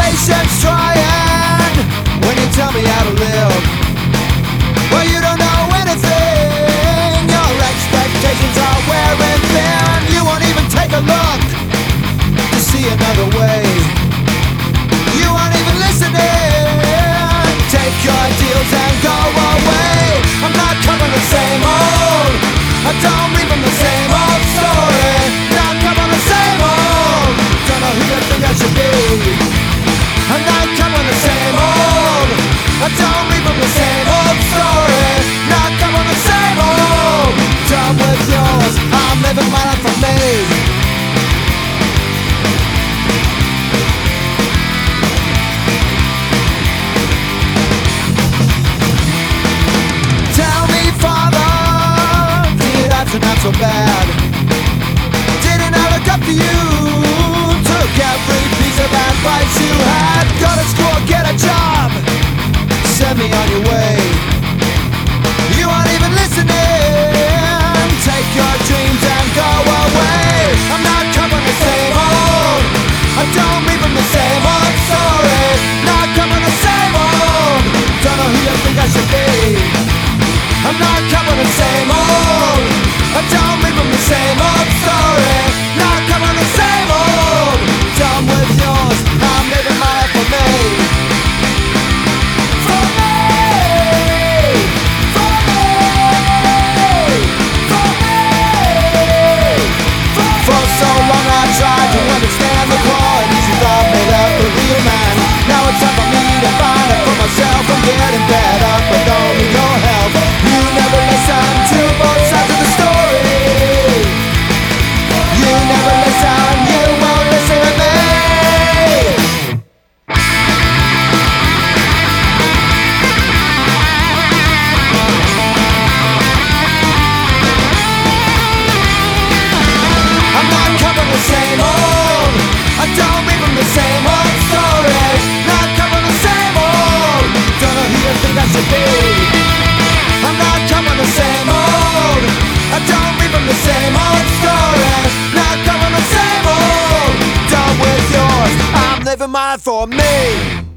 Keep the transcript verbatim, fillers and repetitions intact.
patience trying when you tell me how to live. Well, you don't know anything. Your expectations are wearing thin. You won't even take a look to see another way. You aren't even listening. Take your deals and go away. I'm not covering the same old. I don't read from the same old story. Not covering the same old. Don't know who you think I should be. I'm not covering the same old. I don't read from the same old story. Not covering the same old. Done with yours. I'm living my life for me. Not so bad. Didn't I look up to you? Took every piece of advice you had. Go to school, get a job, send me on your way. You aren't even listening. Take your dreams and go away. I'm not covering the same old. I don't read from the same old story. Not covering the same old. Don't know who you think I should be. I'm not covering the same old. I don't read from the same old story. Not covering the same old. Done with yours. I'm living my life for me. For me. For me. For me. For so long I tried to understand the qualities you thought made up a real man. Now it's time for me to find it for myself. I'm getting better, but don't need your help. You never listen to both sides of the story. You never listen, you won't listen to me. I'm not covering the same old. I don't read from the same old stories. Not covering the same old. Don't know who you think I should be. I'm not covering the same old. I don't read from the same old stories. Not covering the same old. Done with yours. I'm living mine for me.